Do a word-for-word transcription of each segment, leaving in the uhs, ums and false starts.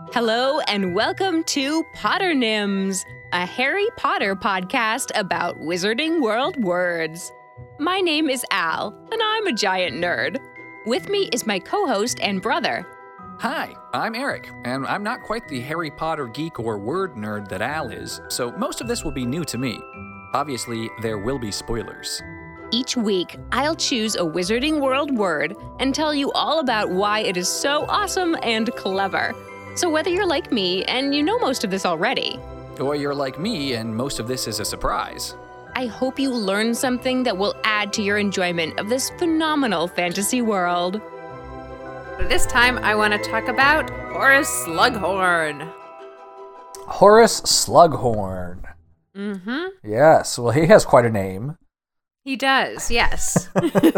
Hello and welcome to Potternims, a Harry Potter podcast about Wizarding World words. My name is Al, and I'm a giant nerd. With me is my co-host and brother. Hi, I'm Eric, and I'm not quite the Harry Potter geek or word nerd that Al is, so most of this will be new to me. Obviously, there will be spoilers. Each week, I'll choose a Wizarding World word and tell you all about why it is so awesome and clever. So whether you're like me and you know most of this already, Or you're like me and most of this is a surprise. I hope you learn something that will add to your enjoyment of this phenomenal fantasy world. This time, I want to talk about Horace Slughorn. Horace Slughorn. Mm-hmm. Yes, well, he has quite a name. He does, yes.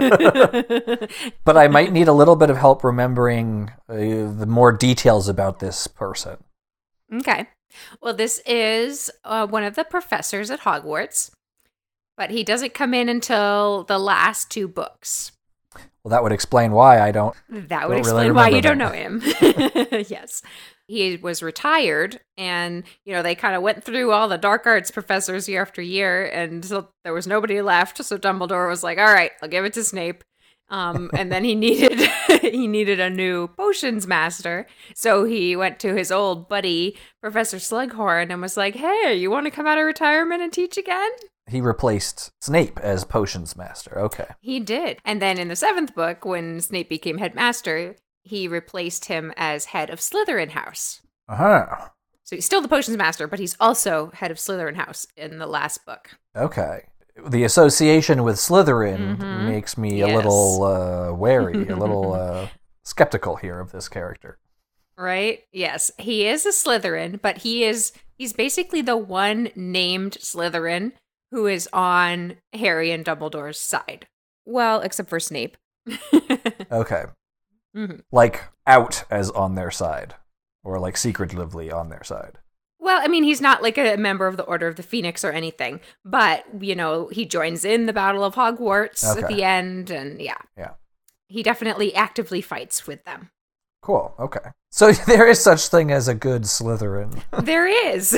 But I might need a little bit of help remembering uh, the more details about this person. Okay. Well, this is uh, one of the professors at Hogwarts, but he doesn't come in until the last two books. Well, that would explain why I don't. That would don't explain really why you remember don't know that. him. Yes. He was retired, and, you know, they kind of went through all the dark arts professors year after year, and so there was nobody left, so Dumbledore was like, all right, I'll give it to Snape. Um, and then he needed he needed a new potions master, so he went to his old buddy, Professor Slughorn, and was like, hey, you want to come out of retirement and teach again? He replaced Snape as potions master. Okay. He did. And then in the seventh book, when Snape became headmaster, he replaced him as head of Slytherin House. Uh-huh. So he's still the potions master, but he's also head of Slytherin House in the last book. Okay. The association with Slytherin Mhm. makes me Yes. a little uh, wary, a little uh, skeptical here of this character. Right? Yes. He is a Slytherin, but he is he's basically the one named Slytherin who is on Harry and Dumbledore's side. Well, except for Snape. Okay. Mhm. Like out as on their side, or like secretively on their side. Well, I mean, he's not like a member of the Order of the Phoenix or anything, but, you know, he joins in the Battle of Hogwarts at Okay. the end, and yeah. Yeah. He definitely actively fights with them. Cool. Okay. So there is such thing as a good Slytherin. There is.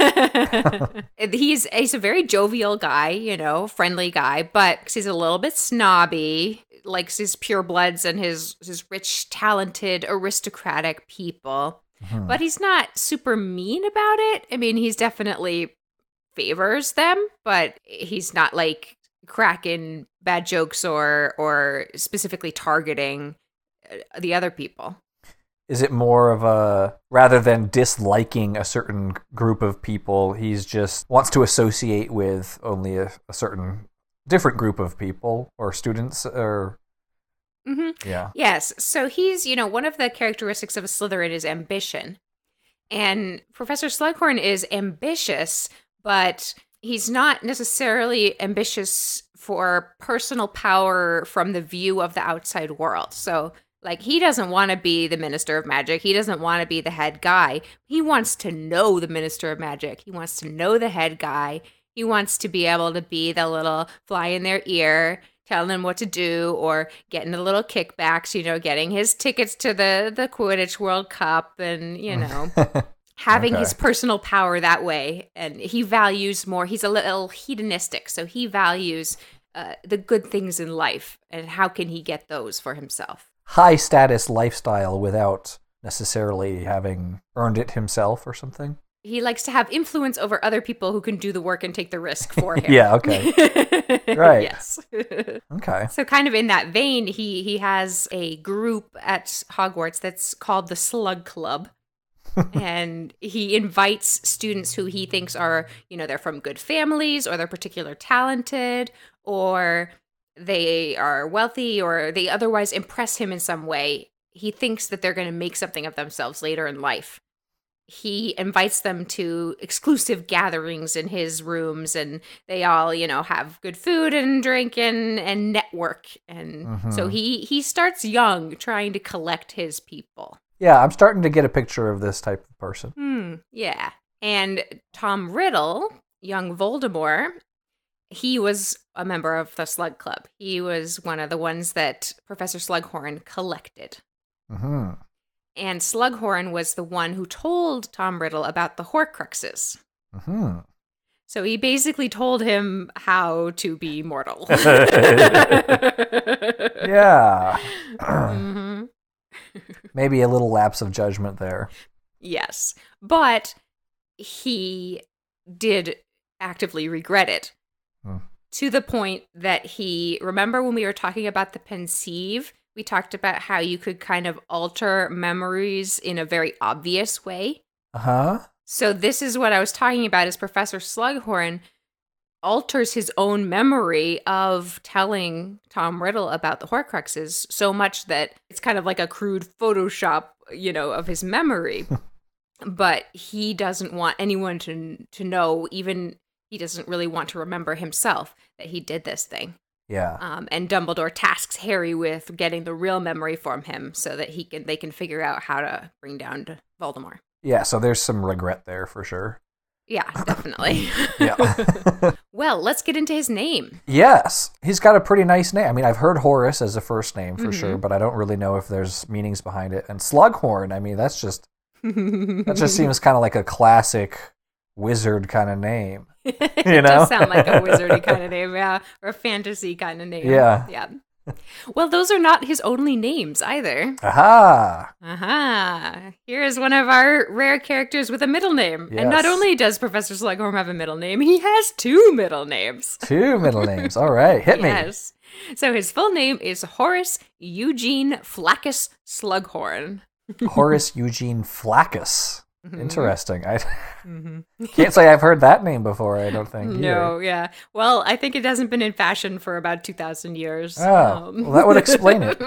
he's he's a very jovial guy, you know, friendly guy, but he's a little bit snobby, likes his purebloods and his his rich, talented, aristocratic people. Mhm. But he's not super mean about it. I mean, he's definitely favors them, but he's not like cracking bad jokes or or specifically targeting uh, the other people. Is it more of a, rather than disliking a certain group of people, he's just wants to associate with only a, a certain different group of people or students or, Mm-hmm. yeah. Yes. So he's, you know, one of the characteristics of a Slytherin is ambition. And Professor Slughorn is ambitious, but he's not necessarily ambitious for personal power from the view of the outside world. So, like, he doesn't want to be the Minister of Magic. He doesn't want to be the head guy. He wants to know the Minister of Magic. He wants to know the head guy. He wants to be able to be the little fly in their ear, telling them what to do, or getting a little kickbacks, you know, getting his tickets to the, the Quidditch World Cup and, you know, having Okay. his personal power that way. And he values more, he's a little hedonistic, so he values uh, the good things in life and how can he get those for himself. High status lifestyle without necessarily having earned it himself or something. He likes to have influence over other people who can do the work and take the risk for him. Yeah, okay. Right. Yes. Okay. So kind of in that vein, he he has a group at Hogwarts that's called the Slug Club. And he invites students who he thinks are, you know, they're from good families or they're particularly talented or they are wealthy or they otherwise impress him in some way. He thinks that they're going to make something of themselves later in life. He invites them to exclusive gatherings in his rooms and they all, you know, have good food and drink and, and network. And Mhm. so he, he starts young trying to collect his people. Yeah, I'm starting to get a picture of this type of person. Hmm, yeah. And Tom Riddle, young Voldemort, he was a member of the Slug Club. He was one of the ones that Professor Slughorn collected. Mm-hmm. And Slughorn was the one who told Tom Riddle about the Horcruxes. Mm-hmm. So he basically told him how to be mortal. Yeah. Mm-hmm. Maybe a little lapse of judgment there. Yes. But he did actively regret it. Hmm. To the point that he, remember when we were talking about the Pensieve, we talked about how you could kind of alter memories in a very obvious way. Uh-huh. So this is what I was talking about, is Professor Slughorn alters his own memory of telling Tom Riddle about the Horcruxes so much that it's kind of like a crude Photoshop, you know, of his memory. But he doesn't want anyone to to know, even he doesn't really want to remember himself, that he did this thing. Yeah. Um, and Dumbledore tasks Harry with getting the real memory from him so that he can they can figure out how to bring down Voldemort. Yeah, so there's some regret there for sure. Yeah, definitely. Yeah. Well, let's get into his name. Yes. He's got a pretty nice name. I mean, I've heard Horace as a first name for Mhm. sure, but I don't really know if there's meanings behind it. And Slughorn, I mean, that's just that just seems kind of like a classic wizard kind of name. It You know? does sound like a wizardy kind of name, yeah, or a fantasy kind of name. Yeah. Yeah. Well, those are not his only names either. Aha. Aha. Here is one of our rare characters with a middle name. And not Yes. only does Professor Slughorn have a middle name, he has two middle names. Two middle names. All right, hit me. Yes. So his full name is Horace Eugene Flaccus Slughorn. Horace Eugene Flaccus. Mhm. Interesting. I Mhm. can't say I've heard that name before, I don't think. No, either. yeah. Well, I think it hasn't been in fashion for about two thousand years. Oh, well, that would explain it.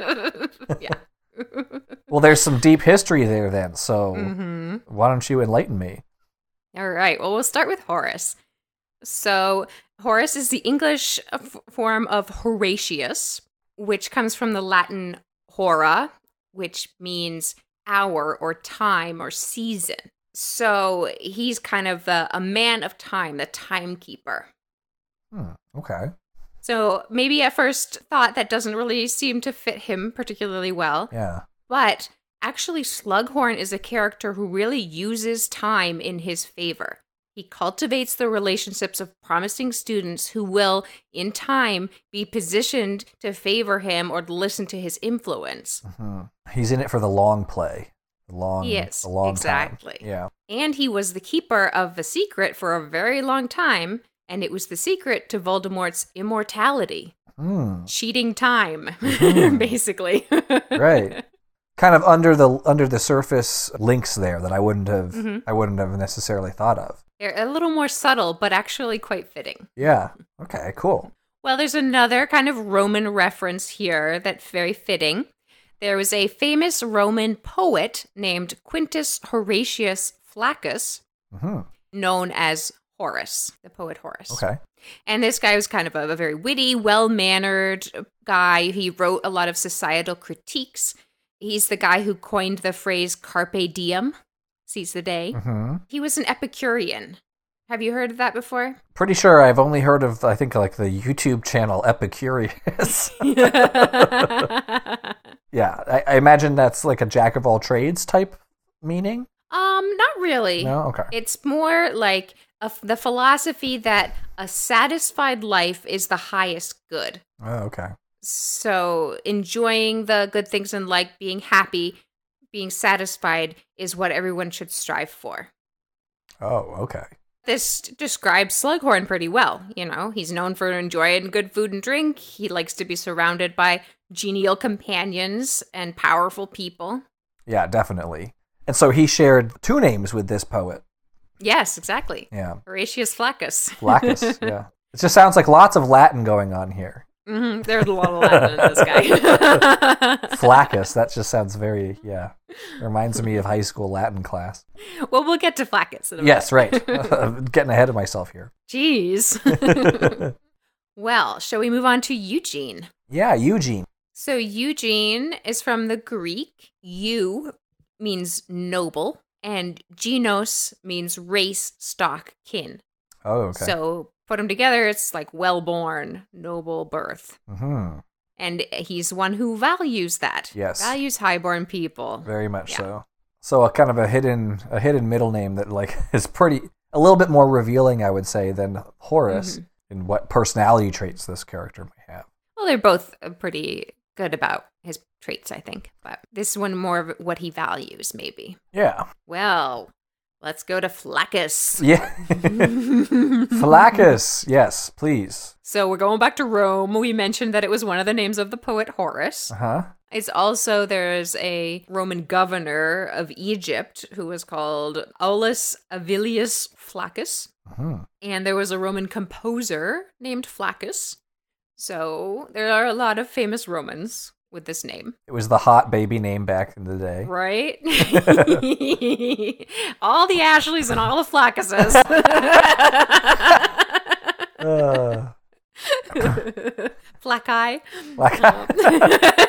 Yeah. Well, there's some deep history there then, so hmm why don't you enlighten me? All right. Well, we'll start with Horace. So, Horace is the English f- form of Horatius, which comes from the Latin hora, which means hour or time or season. So, he's kind of a, a man of time, the timekeeper. Hmm, okay. So, maybe at first thought that doesn't really seem to fit him particularly well. Yeah. But actually, Slughorn is a character who really uses time in his favor. He cultivates the relationships of promising students who will, in time, be positioned to favor him or to listen to his influence. hmm He's in it for the long play. The long, Yes, the long exactly. Time. Yeah. And he was the keeper of the secret for a very long time, and it was the secret to Voldemort's immortality. Hmm. Cheating time, Mhm. basically. Right. Kind of under the under the surface links there that I wouldn't have Mhm. I wouldn't have necessarily thought of. They're a little more subtle, but actually quite fitting. Yeah. Okay, cool. Well, there's another kind of Roman reference here that's very fitting. There was a famous Roman poet named Quintus Horatius Flaccus, hmm known as Horace, the poet Horace. Okay. And this guy was kind of a, a very witty, well-mannered guy. He wrote a lot of societal critiques. He's the guy who coined the phrase carpe diem, seize the day. hmm He was an Epicurean. Have you heard of that before? Pretty sure I've only heard of I think like the YouTube channel Epicurious. Yeah, I, I imagine that's like a jack of all trades type meaning. Um, not really. No, okay. It's more like a, the philosophy that a satisfied life is the highest good. Oh, okay. So enjoying the good things in life, being happy, being satisfied is what everyone should strive for. Oh, okay. This describes Slughorn pretty well. You know, he's known for enjoying good food and drink. He likes to be surrounded by genial companions and powerful people. Yeah, definitely. And so he shared two names with this poet. Yes, exactly. Yeah. Horatius Flaccus. Flaccus, yeah. It just sounds like lots of Latin going on here. Mm-hmm. There's a lot of Latin in this guy. Flaccus, that just sounds very, yeah. Reminds me of high school Latin class. Well, we'll get to Flaccus in a Yes, minute. right. I'm getting ahead of myself here. Jeez. Well, shall we move on to Eugene? Yeah, Eugene. So Eugene is from the Greek. Eu means noble, and genos means race, stock, kin. Oh, okay. So put them together, it's like well-born, noble birth. hmm And he's one who values that. Yes. Values highborn people. Very much Yeah. so. So a kind of a hidden a hidden middle name that like is pretty a little bit more revealing, I would say, than Horace Mm-hmm. in what personality traits this character may have. Well, they're both uh, pretty good about his traits, I think. But this one more of what he values, maybe. Yeah. Well, let's go to Flaccus. Yeah. Flaccus. Yes, please. So we're going back to Rome. We mentioned that it was one of the names of the poet Horace. Uh-huh. It's also, there's a Roman governor of Egypt who was called Aulus Avilius Flaccus. Mhm. And there was a Roman composer named Flaccus. So there are a lot of famous Romans with this name. It was the hot baby name back in the day. Right? All the Ashleys and all the Flaccuses. Uh, Flacci. like,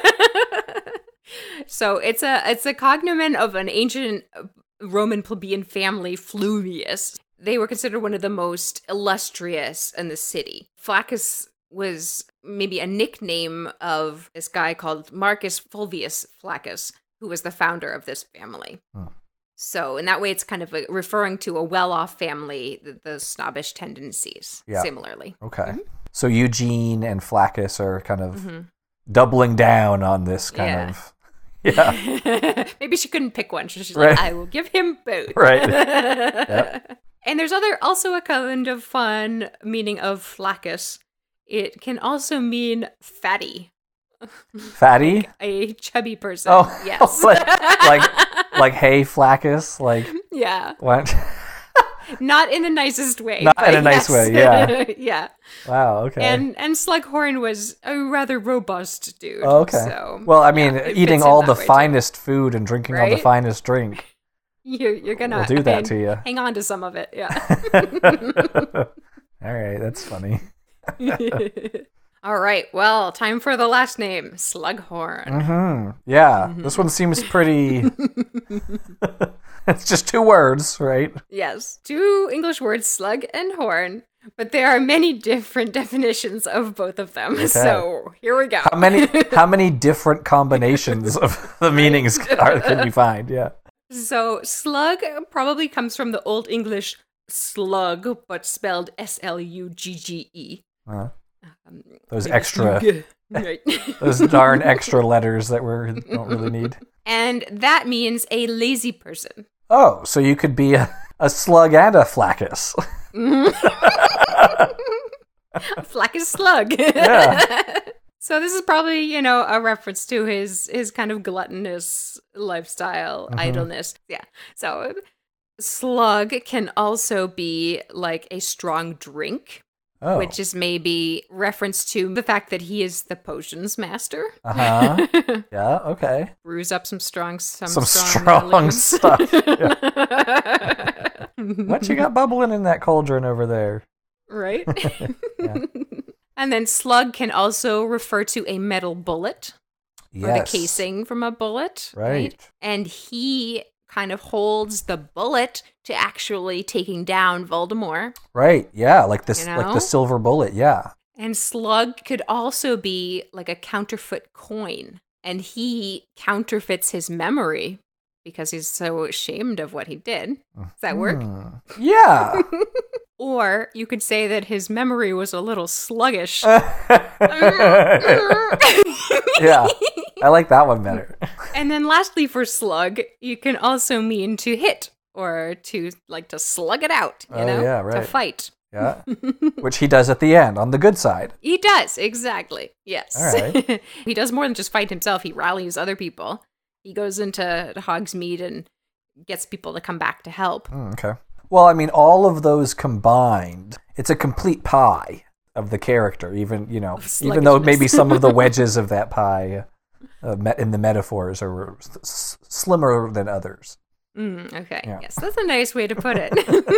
So it's a it's a cognomen of an ancient Roman plebeian family, Fluvius. They were considered one of the most illustrious in the city. Flaccus was maybe a nickname of this guy called Marcus Fulvius Flaccus, who was the founder of this family. Hmm. So in that way, it's kind of a, referring to a well-off family, the, the snobbish tendencies, Yeah. similarly. okay. So Eugene and Flaccus are kind of Mhm. doubling down on this kind Yeah. of yeah. Maybe she couldn't pick one. So she's Right. like, I will give him both. Right. Yep. And there's other also a kind of fun meaning of Flaccus. It can also mean fatty, Fatty? a chubby person. Oh, yes. like, like like hey Flaccus, like yeah. what? Not in the nicest way. Not but in a nice yes. way, yeah. yeah. Wow, okay. And and Slughorn was a rather robust dude. Oh, okay. So, well, I mean, yeah, it eating fits in all that the way, too. finest food and drinking all the Right? finest drink You're, you're gonna will do that hang, to you. hang on to some of it. Yeah. All right, that's funny. All right. Well, time for the last name, Slughorn. Hmm. Yeah, this one seems pretty. It's just two words, right? Yes, two English words, slug and horn, but there are many different definitions of both of them. So here we go. How many? How many different combinations of the meanings are, can you find? Yeah. So slug probably comes from the Old English slug, but spelled S L U G G E. Uh, Um, those maybe extra, slug. Right. those darn extra letters that we don't really need. And that means a lazy person. Oh, so you could be a, a slug and a Flaccus. Flaccus slug. Yeah. So this is probably, you know, a reference to his his kind of gluttonous lifestyle, Mhm. idleness. Yeah. So slug can also be like a strong drink, Oh. which is maybe reference to the fact that he is the potions master. Uh huh. Yeah. Okay. Brews up some strong some, Some strong, strong liquids. stuff. What you got bubbling in that cauldron over there? Right? Yeah. And then slug can also refer to a metal bullet or the Yes. casing from a bullet. Right. And he kind of holds the bullet to actually taking down Voldemort. Right. Yeah. Like this. You Like know? the silver bullet. Yeah. And slug could also be like a counterfeit coin. And he counterfeits his memory because he's so ashamed of what he did. Does that work? Hmm. Yeah. Or you could say that his memory was a little sluggish. Yeah. I like that one better. And then lastly for slug, you can also mean to hit or to like to slug it out, you Oh, know? yeah, To right. fight. Yeah. Which he does at the end on the good side. He does, exactly. Yes. All right. He does more than just fight himself. He rallies other people. He goes into Hogsmeade and gets people to come back to help. Hmm, okay. Well, I mean, all of those combined, it's a complete pie of the character. Even you know, Of even though sluggishness. maybe some of the wedges of that pie, uh, me- in the metaphors, are s- s- slimmer than others. Mm, okay. Yeah. Yes, that's a nice way to put it.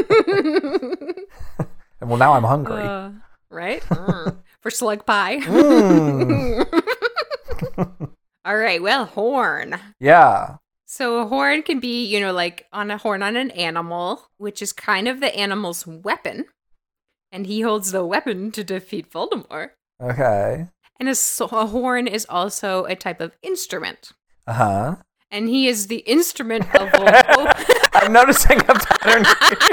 And well, now I'm hungry. Uh, right? Mm. For slug pie. Mm. All right. Well, horn. Yeah. So a horn can be, you know, like on a horn on an animal, which is kind of the animal's weapon. And he holds the weapon to defeat Voldemort. Okay. And a, s- a horn is also a type of instrument. Uh huh. And he is the instrument of both. I'm noticing a pattern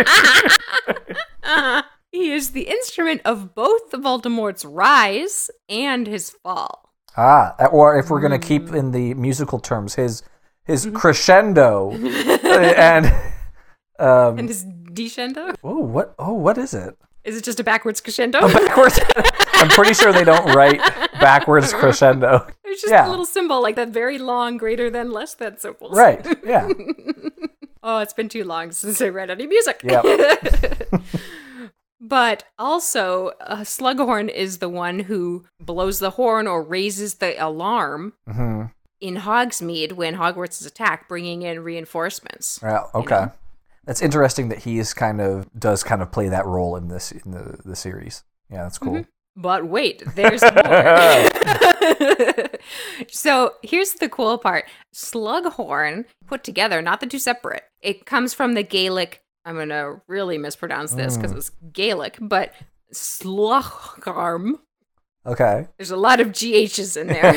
uh, he is the instrument of both Voldemort's rise and his fall. Ah, or if we're going to keep in the musical terms, his his crescendo and um, And his descendo? oh, what oh, what is it? Is it just a backwards crescendo? Backwards. I'm pretty sure they don't write backwards crescendo. It's just Yeah. a little symbol, like that very long greater than less than symbols. Right. Yeah. Oh, it's been too long since I read any music. Yep. But also, uh, Slughorn is the one who blows the horn or raises the alarm hmm in Hogsmeade when Hogwarts is attacked, bringing in reinforcements. Well, okay. know? That's interesting that he is kind of does kind of play that role in this in the, the series. Yeah, that's cool. Mm-hmm. But wait, there's more. So here's the cool part. Slughorn put together, not the two separate. It comes from the Gaelic, I'm going to really mispronounce this because Mm. it's Gaelic, but Slugharm. Okay. There's a lot of G H's in there.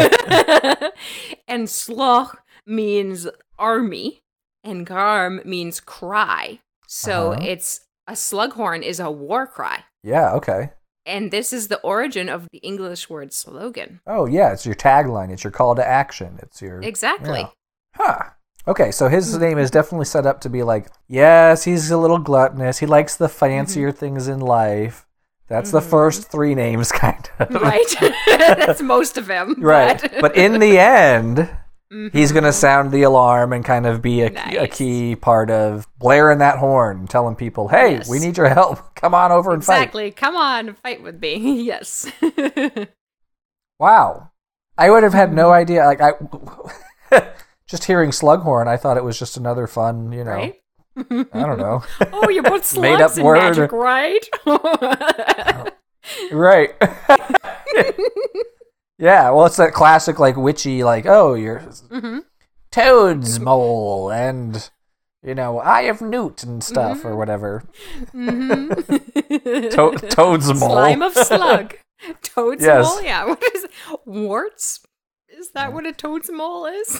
And Slugh means army, and Garm means cry. So Uh-huh. it's a Slughorn is a war cry. Yeah, okay. And this is the origin of the English word slogan. Oh, yeah, it's your tagline. It's your call to action. It's your Exactly. Yeah. Huh. Okay, so his name is definitely set up to be like, yes, he's a little gluttonous. He likes the fancier Mm-hmm. things in life. That's the first three names, kind of. Right? That's most of him. Right. But, But in the end, he's going to Mhm. sound the alarm and kind of be a, key, a Nice. key part of blaring that horn, telling people, hey, Yes. we need your help. Come on over and fight. Exactly. Come on, fight with me. Yes. Wow. I would have had no Mm-hmm. idea. Like I, just hearing Slughorn, I thought it was just another fun, you know, Right? I don't know. Oh, you put slugs Made up in word. magic, right? Right. Yeah, well, it's that classic, like, witchy, like, oh, you're hmm Toad's mole and, you know, Eye of Newt and stuff Mm-hmm. or whatever. hmm To- Toad's mole. Slime of slug. Toad's Yes. mole? Yeah. What is it? Warts? Is that what a toad's mole is?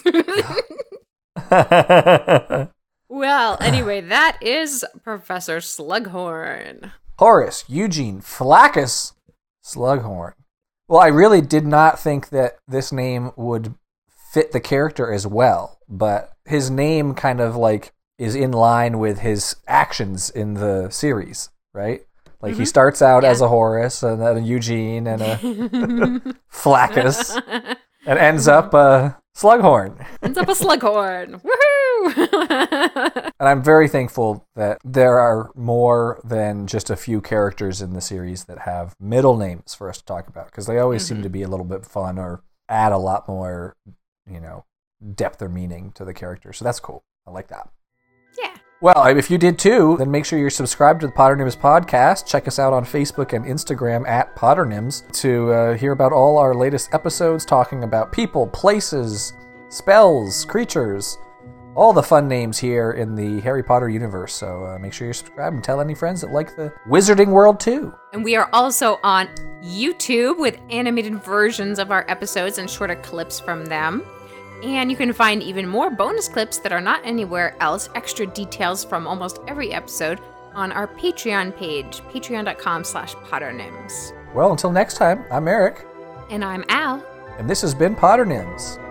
Well, anyway, that is Professor Slughorn. Horace Eugene Flaccus Slughorn. Well, I really did not think that this name would fit the character as well, but his name kind of like is in line with his actions in the series, right? Like he Mhm. starts out Yeah. as a Horace and then a Eugene and a Flaccus and ends up a Slughorn. Ends up a Slughorn. Woohoo! And I'm very thankful that there are more than just a few characters in the series that have middle names for us to talk about, because they always seem Mhm. to be a little bit fun or add a lot more, you know, depth or meaning to the character. So that's cool. I like that. Yeah. Well, if you did too, then make sure you're subscribed to the Potternims podcast. Check us out on Facebook and Instagram at Potternims to uh, hear about all our latest episodes talking about people, places, spells, creatures, all the fun names here in the Harry Potter universe. So uh, make sure you're subscribed and tell any friends that like the wizarding world too. And we are also on YouTube with animated versions of our episodes and shorter clips from them. And you can find even more bonus clips that are not anywhere else, extra details from almost every episode on our Patreon page, patreon.com slash potternims. Well, until next time, I'm Eric, And I'm Al. and this has been Potternims.